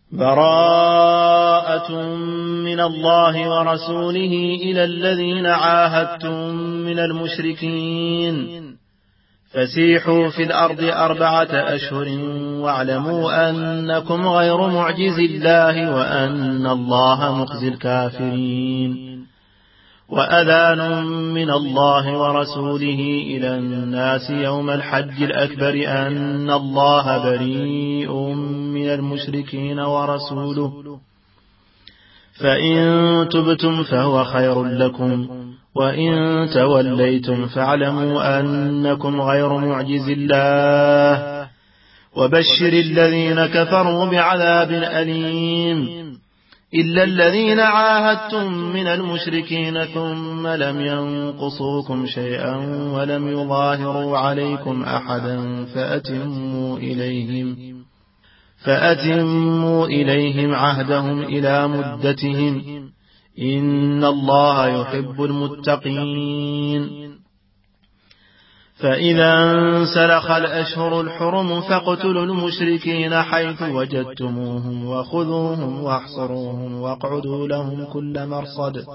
براءة من الله ورسوله إلى الذين عاهدتم من المشركين فسيحوا في الأرض 4 أشهر واعلموا أنكم غير معجز الله وأن الله مخزي الكافرين وأذان من الله ورسوله إلى الناس يوم الحج الأكبر أن الله بريء من المشركين ورسوله فإن تبتم فهو خير لكم وإن توليتم فاعلموا أنكم غير معجز الله وبشر الذين كفروا بعذاب أليم إلا الذين عاهدتم من المشركين ثم لم ينقصوكم شيئا ولم يظاهروا عليكم أحدا فأتموا إليهم عهدهم إلى مدتهم إن الله يحب المتقين فإذا انسلخ الأشهر الحرم فاقتلوا المشركين حيث وجدتموهم وخذوهم واحصروهم واقعدوا لهم كل مرصد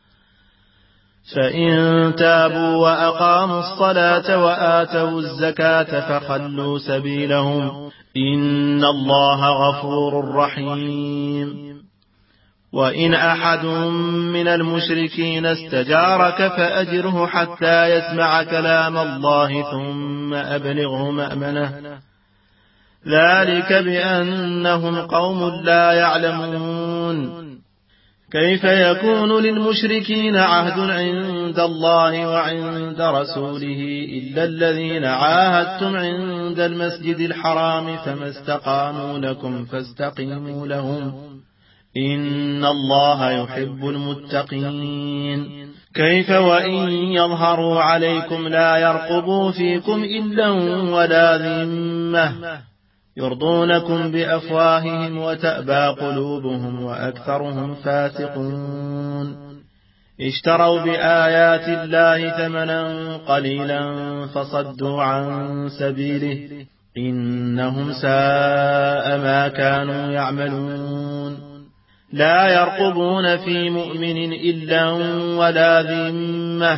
فإن تابوا وأقاموا الصلاة وآتوا الزكاة فخلوا سبيلهم إن الله غفور رحيم وإن أحد من المشركين استجارك فأجره حتى يسمع كلام الله ثم أبلغه مأمنه ذلك بأنهم قوم لا يعلمون كيف يكون للمشركين عهد عند الله وعند رسوله إلا الذين عاهدتم عند المسجد الحرام فما استقاموا لكم فاستقيموا لهم إن الله يحب المتقين كيف وإن يظهروا عليكم لا يرقبوا فيكم إلا ولا ذمة يرضونكم بأفواههم وتأبى قلوبهم وأكثرهم فاسقون اشتروا بآيات الله ثمنا قليلا فصدوا عن سبيله إنهم ساء ما كانوا يعملون لا يرقبون في مؤمن إلا ولا ذمة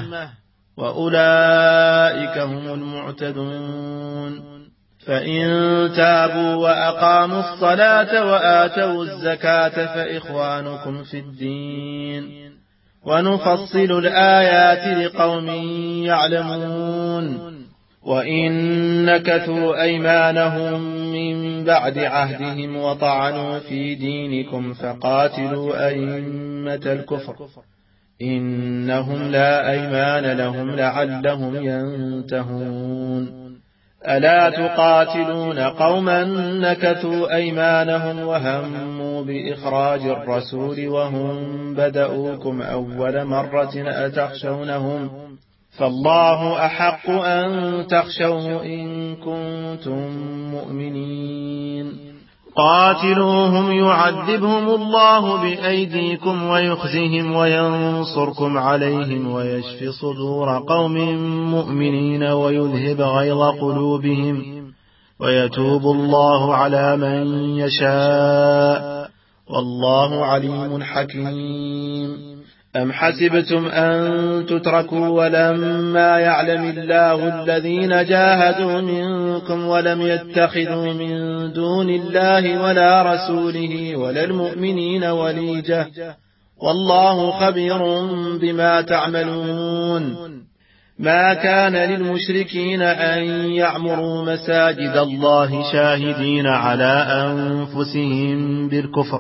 وأولئك هم المعتدون فإن تابوا وأقاموا الصلاة وآتوا الزكاة فإخوانكم في الدين ونفصل الآيات لقوم يعلمون وإن نكثوا أيمانهم من بعد عهدهم وطعنوا في دينكم فقاتلوا أئمة الكفر إنهم لا أيمان لهم لعلهم ينتهون ألا تقاتلون قوما نكثوا أيمانهم وهموا بإخراج الرسول وهم بدؤوكم أول مرة أتخشونهم فالله أحق أن تخشوه إن كنتم مؤمنين قاتلوهم يعذبهم الله بأيديكم ويخزهم وينصركم عليهم ويشفي صدور قوم مؤمنين ويذهب غيظ قلوبهم ويتوب الله على من يشاء والله عليم حكيم أم حسبتم أن تتركوا ولما يعلم الله الذين جاهدوا منكم ولم يتخذوا من دون الله ولا رسوله ولا المؤمنين وليجة والله خبير بما تعملون ما كان للمشركين أن يعمروا مساجد الله شاهدين على أنفسهم بالكفر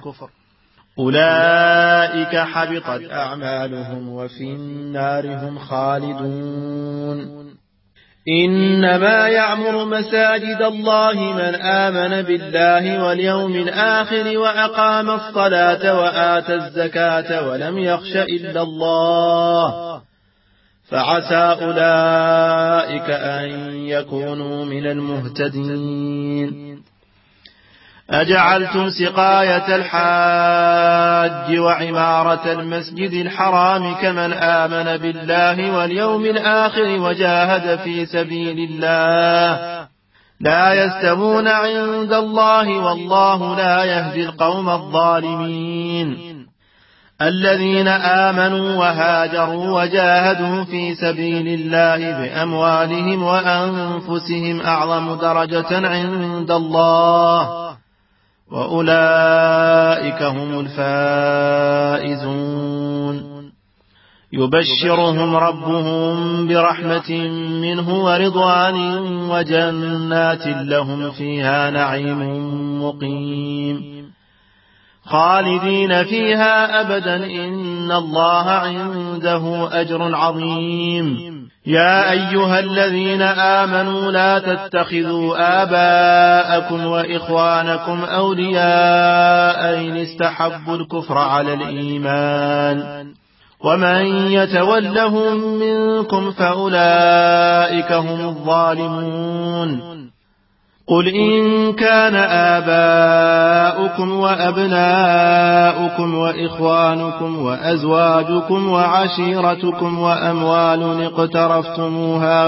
أولئك حبطت أعمالهم وفي النار هم خالدون إنما يعمر مساجد الله من آمن بالله واليوم الآخر وأقام الصلاة وآتى الزكاة ولم يخش إلا الله فعسى أولئك أن يكونوا من المهتدين أجعلتم سقاية الحاج وعمارة المسجد الحرام كمن آمن بالله واليوم الآخر وجاهد في سبيل الله لا يستوون عند الله والله لا يهدي القوم الظالمين. الذين آمنوا وهاجروا وجاهدوا في سبيل الله بأموالهم وأنفسهم أعظم درجة عند الله وأولئك هم الفائزون. يبشرهم ربهم برحمة منه ورضوان وجنات لهم فيها نعيم مقيم خالدين فيها أبدا إن الله عنده أجر عظيم. يا أيها الذين آمنوا لا تتخذوا آباءكم وإخوانكم أولياء إن استحبوا الكفر على الإيمان ومن يتولهم منكم فأولئك هم الظالمون. قل إن كان آباؤكم وأبناؤكم وإخوانكم وأزواجكم وعشيرتكم وأموال اقترفتموها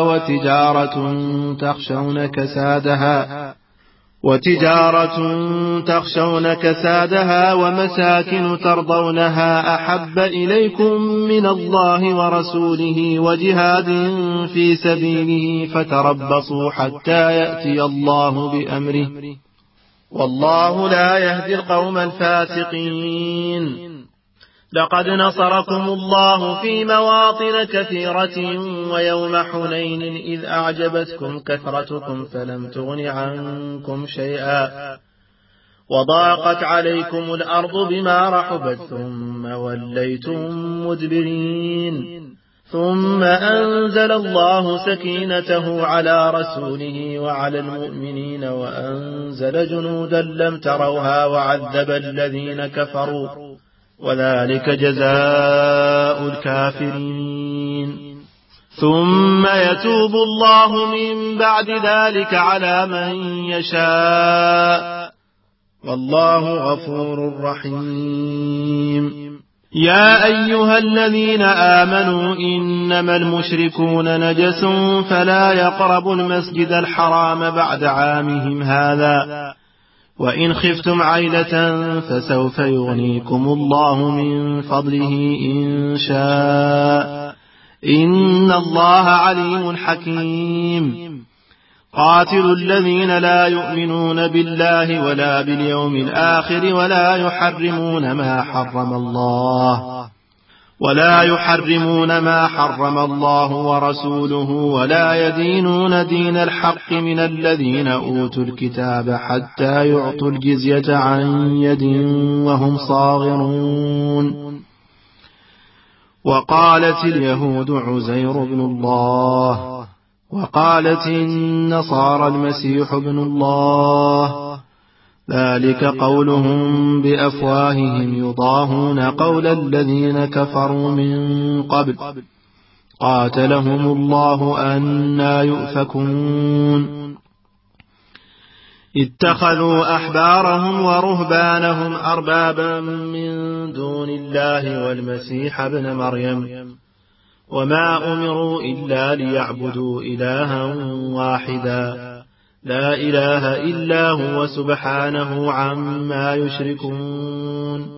وتجارة تخشون كسادها ومساكن ترضونها أحب إليكم من الله ورسوله وجهاد في سبيله فتربصوا حتى يأتي الله بأمره والله لا يهدي القوم الفاسقين. لقد نصركم الله في مواطن كثيرة ويوم حنين إذ أعجبتكم كثرتكم فلم تغن عنكم شيئا وضاقت عليكم الأرض بما رحبت ثم وليتم مدبرين. ثم أنزل الله سكينته على رسوله وعلى المؤمنين وأنزل جنودا لم تروها وعذب الذين كفروا وذلك جزاء الكافرين. ثم يتوب الله من بعد ذلك على من يشاء والله غفور رحيم. يا أيها الذين آمنوا إنما المشركون نجس فلا يقربوا المسجد الحرام بعد عامهم هذا وإن خفتم عيلة فسوف يغنيكم الله من فضله إن شاء إن الله عليم حكيم. قاتلوا الذين لا يؤمنون بالله ولا باليوم الآخر ولا يحرمون ما حرم الله ورسوله ولا يدينون دين الحق من الذين أوتوا الكتاب حتى يعطوا الجزية عن يد وهم صاغرون. وقالت اليهود عزير بن الله وقالت النصارى المسيح ابن الله ذلك قولهم بأفواههم يضاهون قول الذين كفروا من قبل قاتلهم الله أنى يؤفكون. اتخذوا أحبارهم ورهبانهم أربابا من دون الله والمسيح ابن مريم وما أمروا إلا ليعبدوا إلها واحدا لا إله إلا هو سبحانه عما يشركون.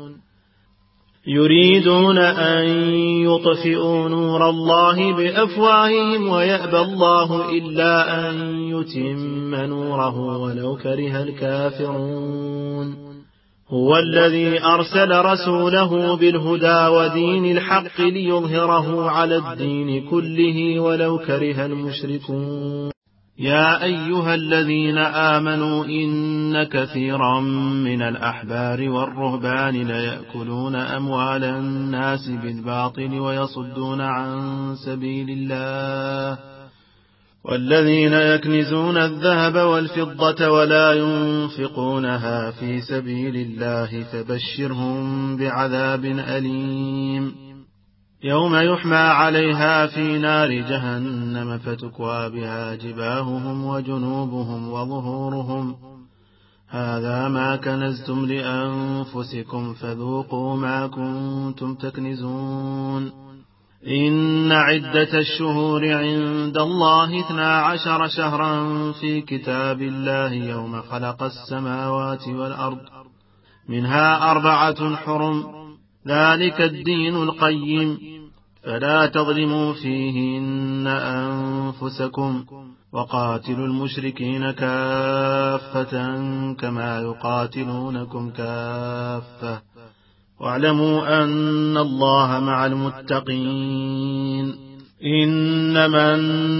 يريدون أن يطفئوا نور الله بأفواههم ويأبى الله إلا أن يتم نوره ولو كره الكافرون. هو الذي أرسل رسوله بالهدى ودين الحق ليظهره على الدين كله ولو كره المشركون. يا أيها الذين آمنوا إن كثيرا من الأحبار والرهبان ليأكلون أموال الناس بالباطل ويصدون عن سبيل الله والذين يكنزون الذهب والفضة ولا ينفقونها في سبيل الله فبشرهم بعذاب أليم يوم يحمى عليها في نار جهنم فتكوى بها جباههم وجنوبهم وظهورهم هذا ما كنزتم لأنفسكم فذوقوا ما كنتم تكنزون. إن عدة الشهور عند الله 12 شهرا في كتاب الله يوم خلق السماوات والأرض منها 4 حرم ذلك الدين القيم فلا تظلموا فيهن أنفسكم وقاتلوا المشركين كافة كما يقاتلونكم كافة واعلموا أن الله مع المتقين إنما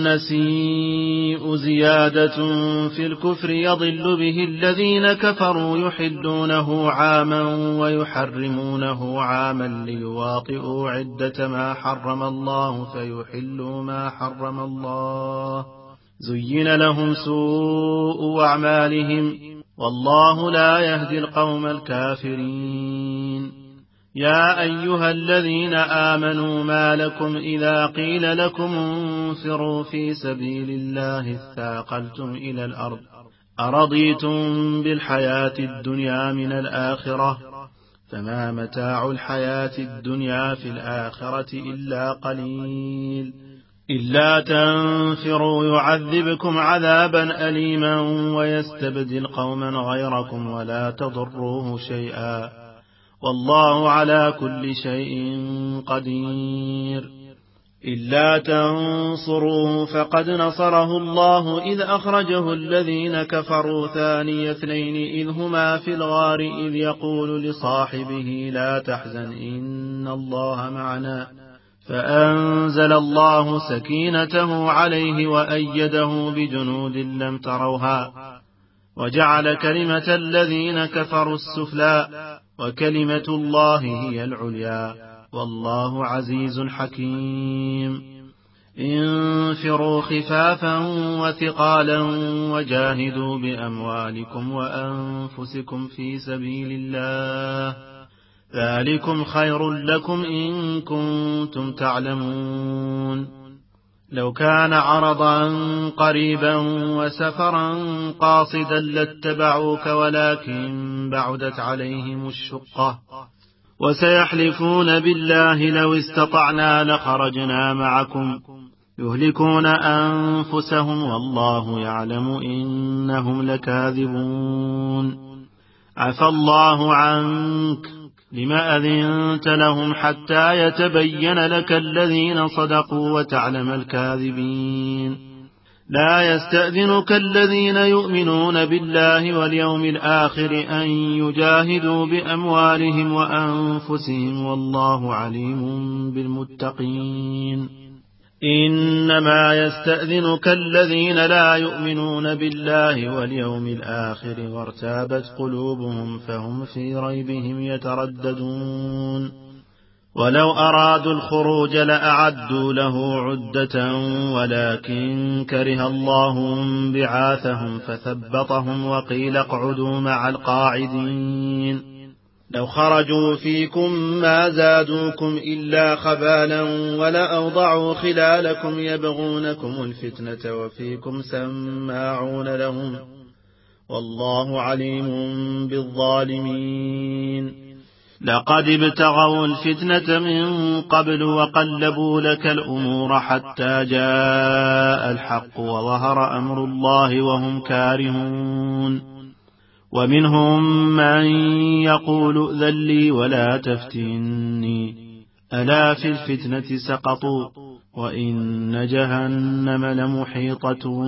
النسيء زيادة في الكفر يضل به الذين كفروا يحلونه عاما ويحرمونه عاما ليواطئوا عدة ما حرم الله فيحلوا ما حرم الله زين لهم سوء أعمالهم والله لا يهدي القوم الكافرين يا أيها الذين آمنوا ما لكم إذا قيل لكم انفروا في سبيل الله اثاقلتم إلى الأرض أرضيتم بالحياة الدنيا من الآخرة فما متاع الحياة الدنيا في الآخرة إلا قليل إلا تنفروا يعذبكم عذابا أليما ويستبدل قوما غيركم ولا تضروه شيئا والله على كل شيء قدير إلا تنصروه فقد نصره الله إذ أخرجه الذين كفروا ثاني اثنين إذ هما في الغار إذ يقول لصاحبه لا تحزن إن الله معنا فأنزل الله سكينته عليه وأيده بجنود لم تروها وجعل كلمة الذين كفروا السفلى وكلمة الله هي العليا والله عزيز حكيم انفروا خفافا وثقالا وجاهدوا بأموالكم وأنفسكم في سبيل الله ذلكم خير لكم إن كنتم تعلمون لو كان عرضا قريبا وسفرا قاصدا لاتبعوك ولكن بعدت عليهم الشقة وسيحلفون بالله لو استطعنا لخرجنا معكم يهلكون أنفسهم والله يعلم إنهم لكاذبون عفى الله عنك لما أذنت لهم حتى يتبين لك الذين صدقوا وتعلم الكاذبين لا يستأذنك الذين يؤمنون بالله واليوم الآخر أن يجاهدوا بأموالهم وأنفسهم والله عليم بالمتقين إنما يستأذنك الذين لا يؤمنون بالله واليوم الآخر وارتابت قلوبهم فهم في ريبهم يترددون ولو أرادوا الخروج لأعدوا له عدة ولكن كره الله بعاثهم فثبطهم وقيل اقعدوا مع القاعدين لو خرجوا فيكم ما زادوكم إلا خبالا ولأوضعوا خلالكم يبغونكم الفتنة وفيكم سماعون لهم والله عليم بالظالمين لقد ابتغوا الفتنة من قبل وقلبوا لك الأمور حتى جاء الحق وظهر أمر الله وهم كارهون ومنهم من يقول ائذن لي ولا تفتني ألا في الفتنة سقطوا وإن جهنم لمحيطة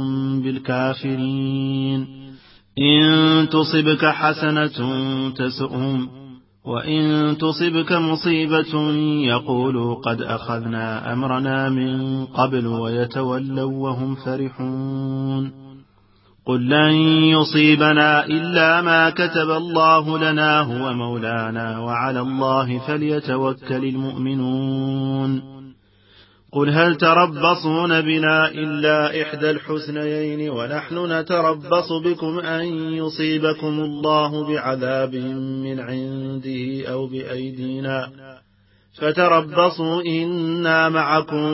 بالكافرين إن تصبك حسنة تسؤهم وإن تصبك مصيبة يقولوا قد أخذنا أمرنا من قبل ويتولوا وهم فرحون قل لن يصيبنا إلا ما كتب الله لنا هو مولانا وعلى الله فليتوكل المؤمنون قل هل تربصون بنا إلا إحدى الحسنيين ونحن نتربص بكم أن يصيبكم الله بعذاب من عنده أو بأيدينا فتربصوا إنا معكم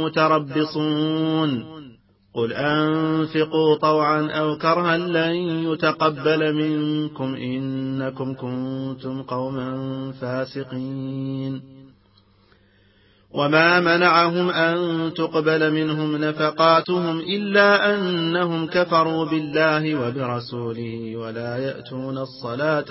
متربصون قل أنفقوا طوعا أو كرها لن يتقبل منكم إنكم كنتم قوما فاسقين وما منعهم أن تقبل منهم نفقاتهم إلا أنهم كفروا بالله وبرسوله ولا يأتون الصلاة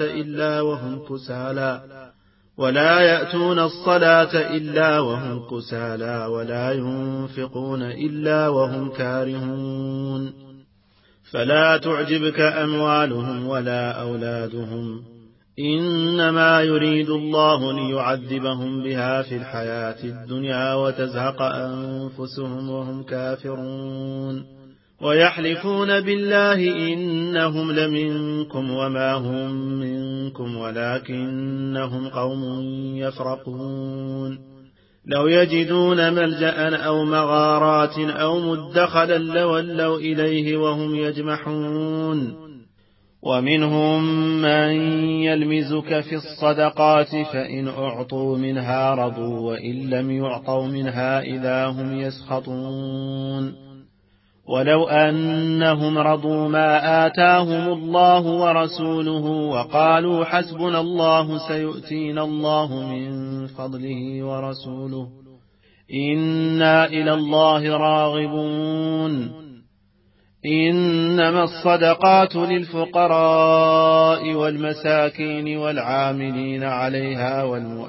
إلا وهم كسالى ولا ينفقون إلا وهم كارهون فلا تعجبك أموالهم ولا أولادهم إنما يريد الله ليعذبهم بها في الحياة الدنيا وتزهق أنفسهم وهم كافرون ويحلفون بالله إنهم لمنكم وما هم منكم ولكنهم قوم يفرقون لو يجدون ملجأ أو مغارات أو مدخلا لولوا إليه وهم يجمحون ومنهم من يلمزك في الصدقات فإن أعطوا منها رضوا وإن لم يعطوا منها إذا هم يسخطون ولو أنهم رضوا ما آتاهم الله ورسوله وقالوا حسبنا الله سيؤتينا الله من فضله ورسوله إنا إلى الله راغبون إنما الصدقات للفقراء والمساكين والعاملين عليها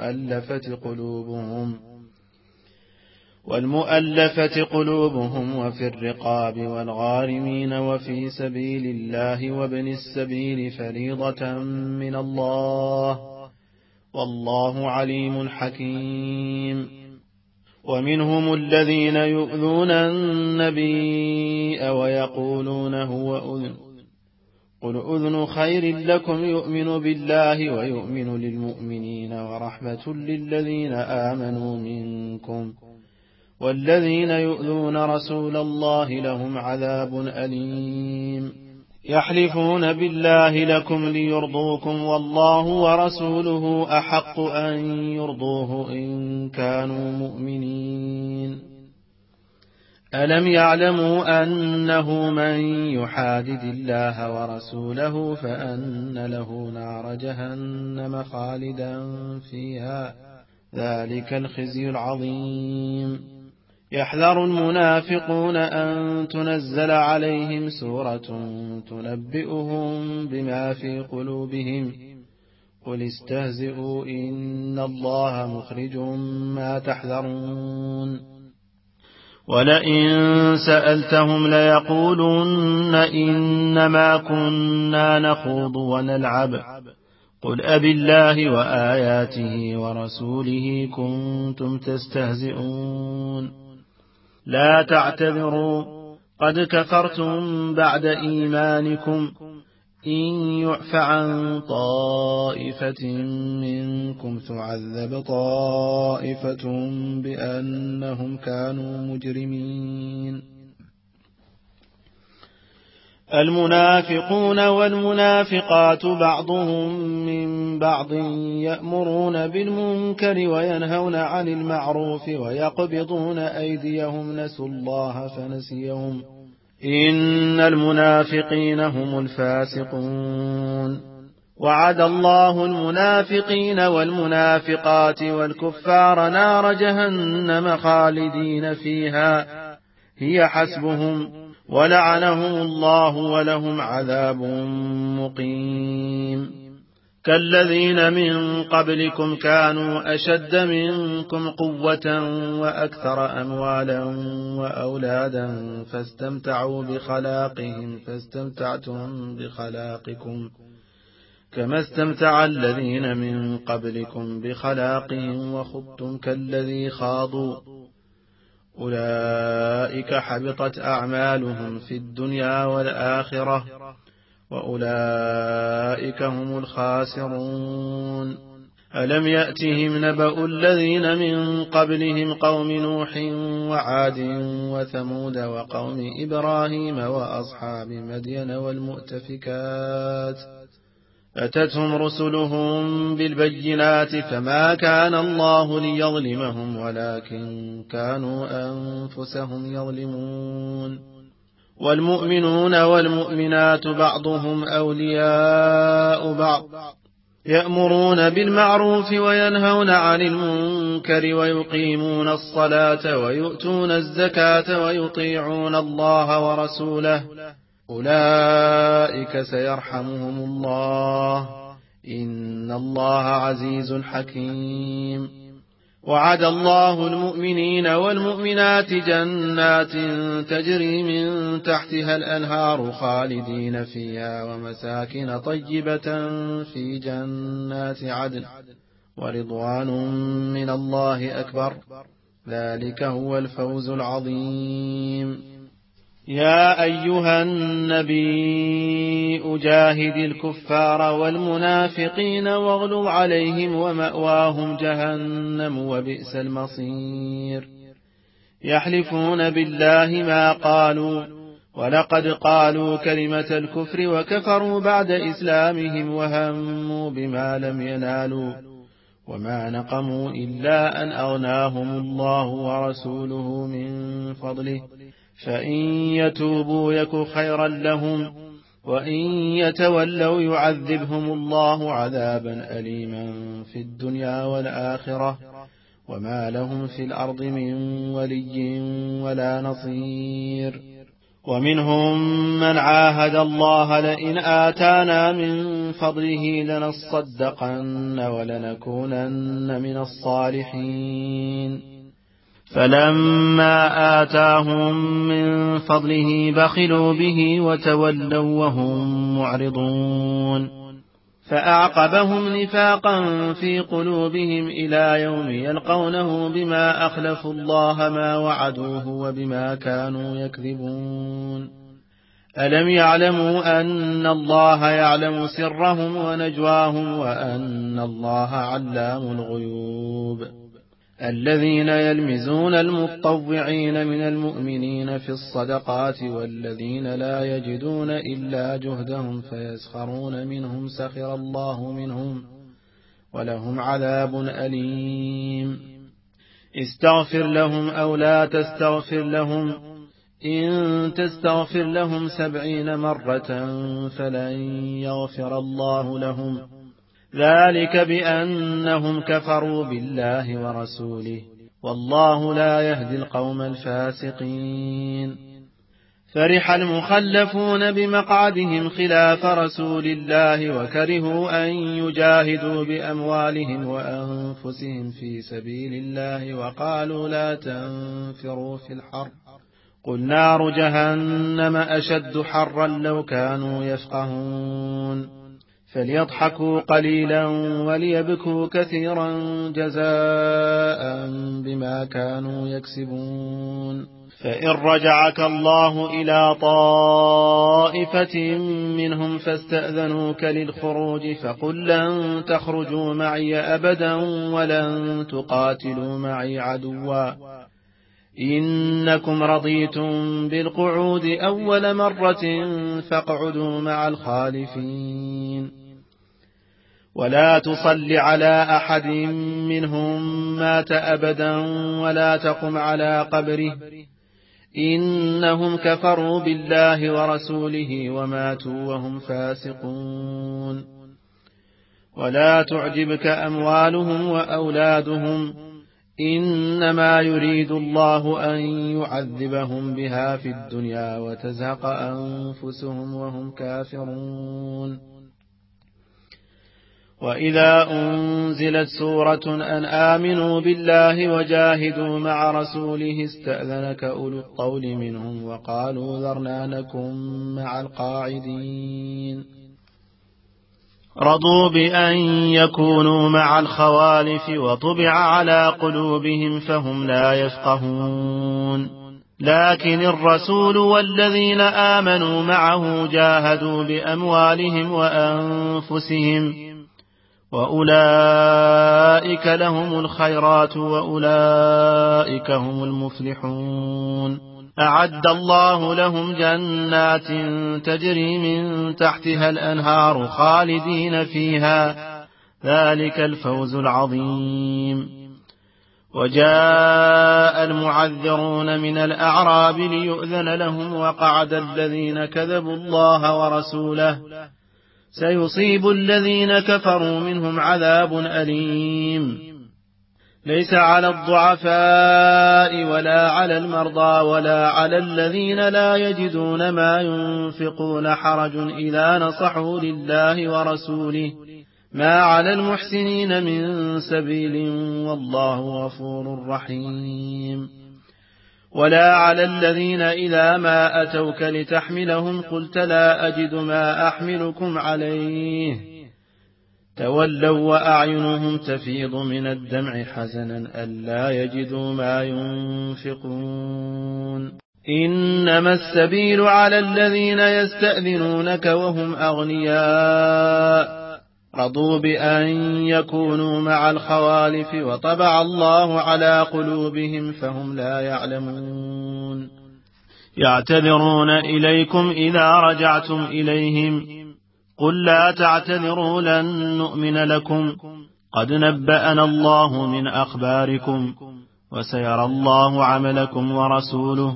والمؤلفة قلوبهم وفي الرقاب والغارمين وفي سبيل الله وابن السبيل فريضة من الله والله عليم حكيم ومنهم الذين يؤذون النبي ويقولون هو أذن قل أذن خير لكم يؤمن بالله ويؤمن للمؤمنين ورحمة للذين آمنوا منكم والذين يؤذون رسول الله لهم عذاب أليم يحلفون بالله لكم ليرضوكم والله ورسوله أحق أن يرضوه إن كانوا مؤمنين ألم يعلموا أنه من يحادد الله ورسوله فأن له نار جهنم خالدا فيها ذلك الخزي العظيم يحذر المنافقون أن تنزل عليهم سورة تنبئهم بما في قلوبهم قل استهزئوا إن الله مخرج ما تحذرون ولئن سألتهم ليقولن إنما كنا نخوض ونلعب قل أبالله وآياته ورسوله كنتم تستهزئون لا تعتذروا قد كفرتم بعد إيمانكم إن يعف عن طائفة منكم تعذب طائفة بأنهم كانوا مجرمين المنافقون والمنافقات بعضهم من بعض يأمرون بالمنكر وينهون عن المعروف ويقبضون أيديهم نسوا الله فنسيهم إن المنافقين هم الفاسقون وعد الله المنافقين والمنافقات والكفار نار جهنم خالدين فيها هي حسبهم ولعنهم الله ولهم عذاب مقيم كالذين من قبلكم كانوا أشد منكم قوة وأكثر أموالا وأولادا فاستمتعوا بخلاقهم فاستمتعتم بخلاقكم كما استمتع الذين من قبلكم بخلاقهم وخضتم كالذي خاضوا أولئك حبطت أعمالهم في الدنيا والآخرة وأولئك هم الخاسرون ألم يأتهم نبأ الذين من قبلهم قوم نوح وعاد وثمود وقوم إبراهيم وأصحاب مدين والمؤتفكات أتتهم رسلهم بالبينات فما كان الله ليظلمهم ولكن كانوا أنفسهم يظلمون والمؤمنون والمؤمنات بعضهم أولياء بعض يأمرون بالمعروف وينهون عن المنكر ويقيمون الصلاة ويؤتون الزكاة ويطيعون الله ورسوله أولئك سيرحمهم الله إن الله عزيز حكيم. وعد الله المؤمنين والمؤمنات جنات تجري من تحتها الأنهار خالدين فيها ومساكن طيبة في جنات عدن ورضوان من الله أكبر ذلك هو الفوز العظيم. يا أيها النبي أجاهد الكفار والمنافقين واغلظ عليهم ومأواهم جهنم وبئس المصير. يحلفون بالله ما قالوا ولقد قالوا كلمة الكفر وكفروا بعد إسلامهم وهموا بما لم ينالوا وما نقموا إلا أن أغناهم الله ورسوله من فضله فإن يتوبوا يك خيرا لهم وإن يتولوا يعذبهم الله عذابا أليما في الدنيا والآخرة وما لهم في الأرض من ولي ولا نصير. ومنهم من عاهد الله لئن آتانا من فضله لنصدقن ولنكونن من الصالحين فلما آتاهم من فضله بخلوا به وتولوا وهم معرضون فأعقبهم نفاقا في قلوبهم إلى يوم يلقونه بما أخلفوا الله ما وعدوه وبما كانوا يكذبون. ألم يعلموا أن الله يعلم سرهم ونجواهم وأن الله علام الغيوب. الذين يلمزون المطوعين من المؤمنين في الصدقات والذين لا يجدون إلا جهدهم فيسخرون منهم سخر الله منهم ولهم عذاب أليم. استغفر لهم أو لا تستغفر لهم إن تستغفر لهم 70 مرة فلن يغفر الله لهم ذلك بأنهم كفروا بالله ورسوله والله لا يهدي القوم الفاسقين. فرح المخلفون بمقعدهم خلاف رسول الله وكرهوا أن يجاهدوا بأموالهم وأنفسهم في سبيل الله وقالوا لا تنفروا في الحر قل نار جهنم أشد حرا لو كانوا يفقهون. فليضحكوا قليلا وليبكوا كثيرا جزاء بما كانوا يكسبون. فإن رجعك الله إلى طائفة منهم فاستأذنوك للخروج فقل لن تخرجوا معي أبدا ولن تقاتلوا معي عدوا إنكم رضيتم بالقعود أول مرة فاقعدوا مع الخالفين. ولا تصل على أحد منهم مات أبدا ولا تقم على قبره إنهم كفروا بالله ورسوله وماتوا وهم فاسقون. ولا تعجبك أموالهم وأولادهم إنما يريد الله أن يعذبهم بها في الدنيا وتزهق أنفسهم وهم كافرون. وإذا أنزلت سورة أن آمنوا بالله وجاهدوا مع رسوله استأذنك أولو الطول منهم وقالوا ذرنا نكن مع القاعدين. رضوا بأن يكونوا مع الخوالف وطبع على قلوبهم فهم لا يفقهون. لكن الرسول والذين آمنوا معه جاهدوا بأموالهم وأنفسهم وأولئك لهم الخيرات وأولئك هم المفلحون. أعد الله لهم جنات تجري من تحتها الأنهار خالدين فيها ذلك الفوز العظيم. وجاء المعذرون من الأعراب ليؤذن لهم وقعد الذين كذبوا الله ورسوله سيصيب الذين كفروا منهم عذاب أليم. ليس على الضعفاء ولا على المرضى ولا على الذين لا يجدون ما ينفقون حرج إذا نصحوا لله ورسوله، ما على المحسنين من سبيل والله غفور رحيم. ولا على الذين إذا ما أتوك لتحملهم قلت لا أجد ما أحملكم عليه تولوا وأعينهم تفيض من الدمع حزنا ألا يجدوا ما ينفقون. إنما السبيل على الذين يستأذنونك وهم أغنياء رضوا بأن يكونوا مع الخوالف وطبع الله على قلوبهم فهم لا يعلمون. يعتذرون إليكم إذا رجعتم إليهم قل لا تعتذروا لن نؤمن لكم قد نبأنا الله من أخباركم وسيرى الله عملكم ورسوله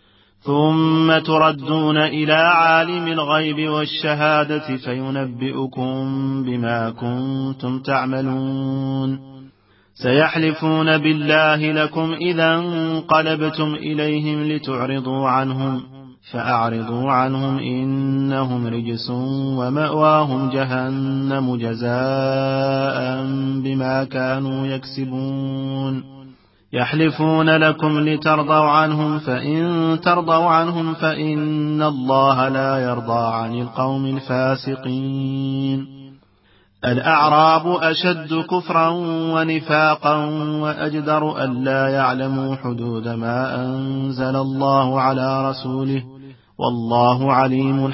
ثم تردون إلى عالم الغيب والشهادة فينبئكم بما كنتم تعملون. سيحلفون بالله لكم إذا انقلبتم إليهم لتعرضوا عنهم فأعرضوا عنهم إنهم رجس ومأواهم جهنم جزاء بما كانوا يكسبون. يحلفون لكم لترضوا عنهم فإن ترضوا عنهم فإن الله لا يرضى عن القوم الفاسقين. الأعراب أشد كفرا ونفاقا وأجدر ألا يعلموا حدود ما أنزل الله على رسوله والله عليم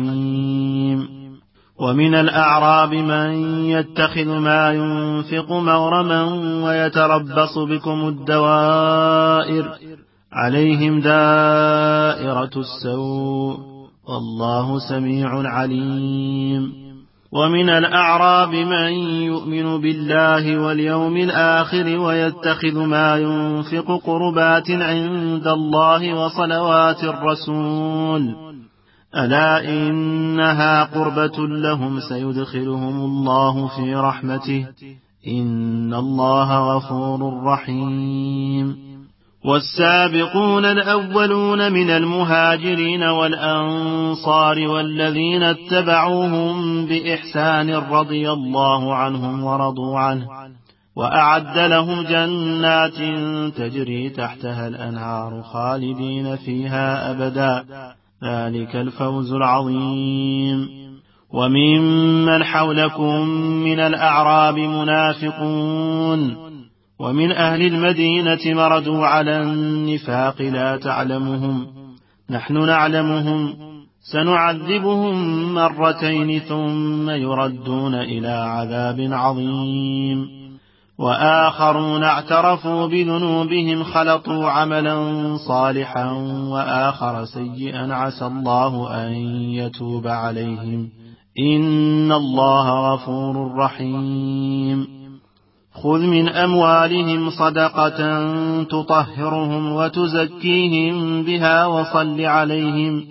حكيم. ومن الأعراب من يتخذ ما ينفق مغرما ويتربص بكم الدوائر عليهم دائرة السوء والله سميع عليم. ومن الأعراب من يؤمن بالله واليوم الآخر ويتخذ ما ينفق قربات عند الله وصلوات الرسول ألا إنها قربة لهم سيدخلهم الله في رحمته إن الله غفور رحيم. والسابقون الأولون من المهاجرين والأنصار والذين اتبعوهم بإحسان رضي الله عنهم ورضوا عنه وأعد لهم جنات تجري تحتها الأنهار خالدين فيها أبدا ذلك الفوز العظيم. وممن حولكم من الأعراب منافقون ومن أهل المدينة مردوا على النفاق لا تعلمهم نحن نعلمهم سنعذبهم مرتين ثم يردون إلى عذاب عظيم. وآخرون اعترفوا بذنوبهم خلطوا عملا صالحا وآخر سيئا عسى الله أن يتوب عليهم إن الله غفور رحيم. خذ من أموالهم صدقة تطهرهم وتزكيهم بها وصل عليهم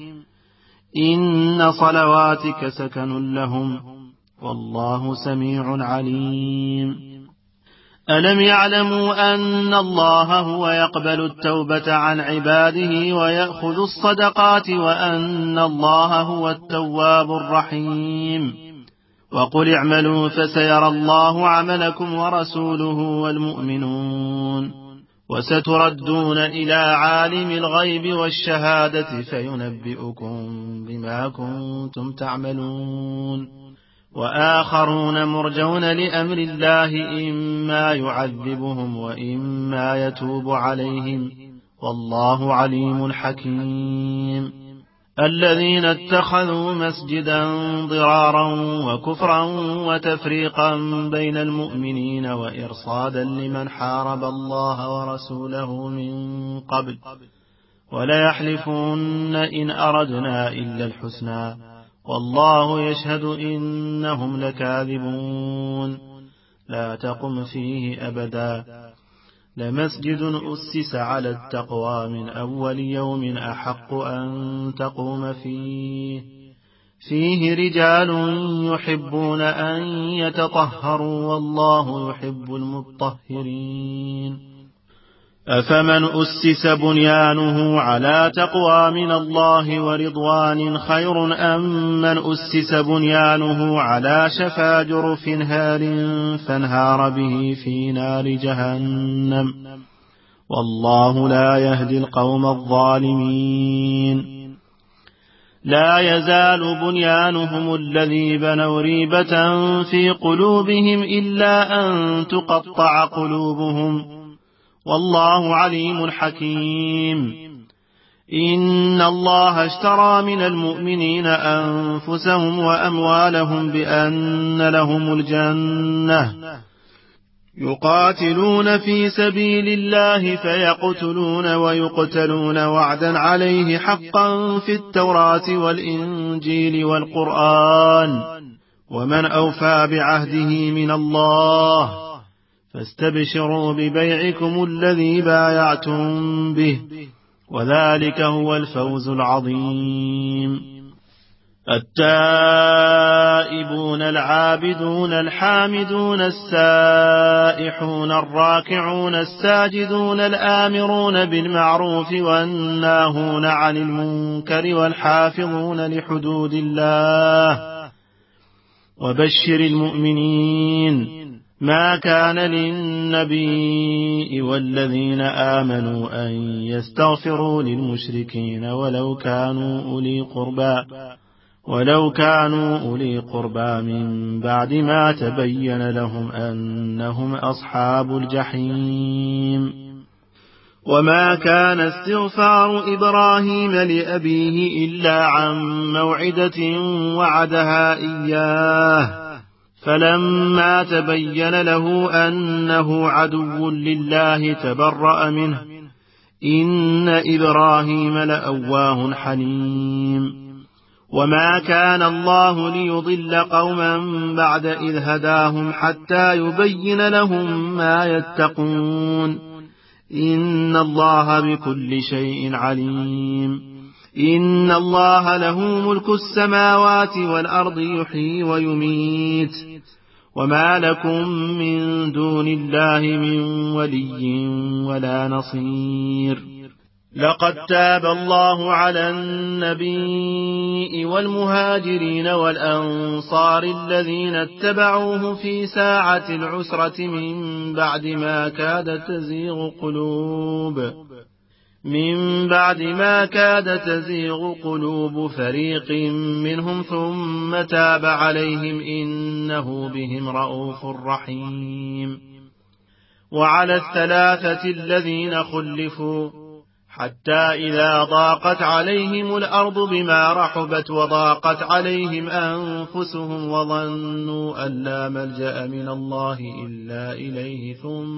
إن صلواتك سكن لهم والله سميع عليم. ألم يعلموا أن الله هو يقبل التوبة عن عباده ويأخذ الصدقات وأن الله هو التواب الرحيم. وقل اعملوا فسيرى الله عملكم ورسوله والمؤمنون وستردون إلى عالم الغيب والشهادة فينبئكم بما كنتم تعملون. وآخرون مرجون لأمر الله إما يعذبهم وإما يتوب عليهم والله عليم حكيم. الذين اتخذوا مسجدا ضرارا وكفرا وتفريقا بين المؤمنين وإرصادا لمن حارب الله ورسوله من قبل وليحلفون إن أردنا إلا الحسنى والله يشهد إنهم لكاذبون. لا تقم فيه أبدا لمسجد أسس على التقوى من أول يوم أحق أن تقوم فيه رجال يحبون أن يتطهروا والله يحب المطهرين. أفمن أسس بنيانه على تقوى من الله ورضوان خير أم من أسس بنيانه على شفا جرف هار فانهار به في نار جهنم والله لا يهدي القوم الظالمين. لا يزال بنيانهم الذي بنوا ريبة في قلوبهم إلا أن تقطع قلوبهم والله عليم حكيم. إن الله اشترى من المؤمنين أنفسهم وأموالهم بأن لهم الجنة يقاتلون في سبيل الله فيقتلون ويقتلون وعدا عليه حقا في التوراة والإنجيل والقرآن ومن أوفى بعهده من الله فاستبشروا ببيعكم الذي بايعتم به وذلك هو الفوز العظيم. التائبون العابدون الحامدون السائحون الراكعون الساجدون الآمرون بالمعروف والناهون عن المنكر والحافظون لحدود الله وبشر المؤمنين. ما كان للنبي والذين آمنوا أن يستغفروا للمشركين ولو كانوا أولي قربى من بعد ما تبين لهم أنهم أصحاب الجحيم. وما كان استغفار إبراهيم لأبيه إلا عن موعدة وعدها إياه فلما تبين له أنه عدو لله تبرأ منه إن إبراهيم لأواه حليم. وما كان الله ليضل قوما بعد إذ هداهم حتى يبين لهم ما يتقون إن الله بكل شيء عليم. إن الله له ملك السماوات والأرض يحيي ويميت وما لكم من دون الله من ولي ولا نصير. لقد تاب الله على النبي والمهاجرين والأنصار الذين اتبعوه في ساعة العسرة من بعد ما كاد تزيغ قلوب فريق منهم ثم تاب عليهم إنه بهم رءوف رحيم. وعلى الثلاثة الذين خلفوا حتى إذا ضاقت عليهم الأرض بما رحبت وضاقت عليهم أنفسهم وظنوا أن لا ملجأ من الله إلا إليه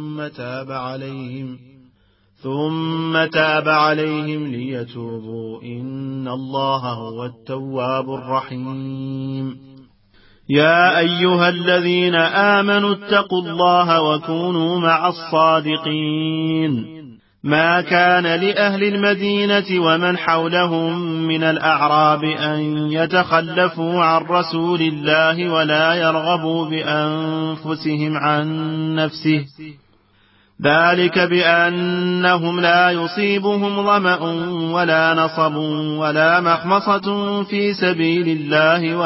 ثم تاب عليهم ليتوبوا إن الله هو التواب الرحيم. يا أيها الذين آمنوا اتقوا الله وكونوا مع الصادقين. ما كان لأهل المدينة ومن حولهم من الأعراب أن يتخلفوا عن رسول الله ولا يرغبوا بأنفسهم عن نفسه ذلك بأنهم لا يصيبهم ظمأ ولا نصب ولا مخمصة في سبيل الله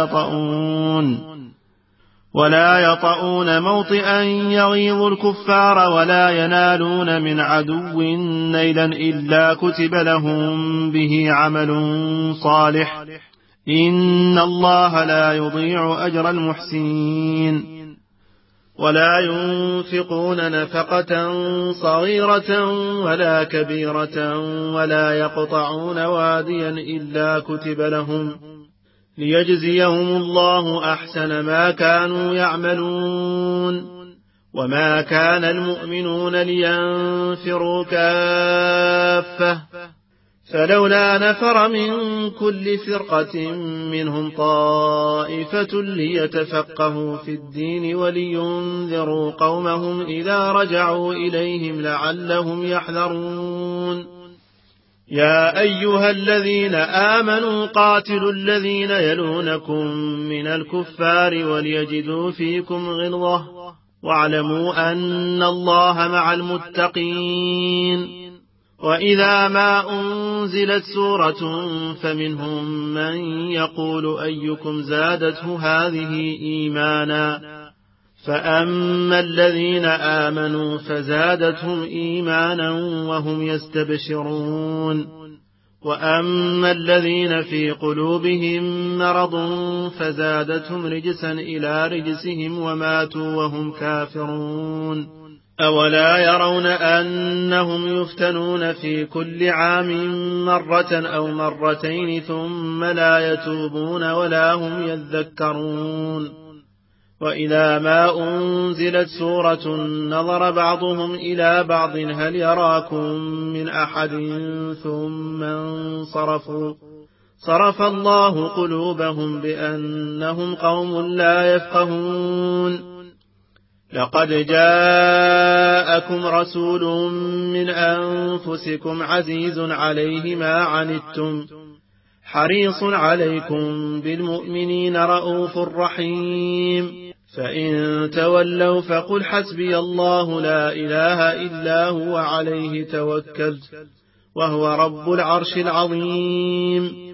ولا يطؤون موطئا يغيظ الكفار ولا ينالون من عدو نيلا إلا كتب لهم به عمل صالح إن الله لا يضيع أجر المحسنين. ولا ينفقون نفقة صغيرة ولا كبيرة ولا يقطعون واديا إلا كتب لهم ليجزيهم الله أحسن ما كانوا يعملون. وما كان المؤمنون لينفروا كافة فلولا نفر من كل فرقة منهم طائفة ليتفقهوا في الدين ولينذروا قومهم إذا رجعوا إليهم لعلهم يحذرون. يا أيها الذين آمنوا قاتلوا الذين يلونكم من الكفار وليجدوا فيكم غلظة واعلموا أن الله مع المتقين. وإذا ما أنزلت سورة فمنهم من يقول أيكم زادته هذه إيمانا فأما الذين آمنوا فزادتهم إيمانا وهم يستبشرون وأما الذين في قلوبهم مرض فزادتهم رجسا إلى رجسهم وماتوا وهم كافرون. أولا يرون أنهم يفتنون في كل عام مرة أو مرتين ثم لا يتوبون ولا هم يذكرون. وإذا ما أنزلت سورة نظر بعضهم إلى بعض هل يراكم من أحد ثم انصرفوا صرف الله قلوبهم بأنهم قوم لا يفقهون. لقد جاءكم رسول من أنفسكم عزيز عليه ما عنتم حريص عليكم بالمؤمنين رؤوف رحيم. فإن تولوا فقل حسبي الله لا إله إلا هو عليه توكلت وهو رب العرش العظيم.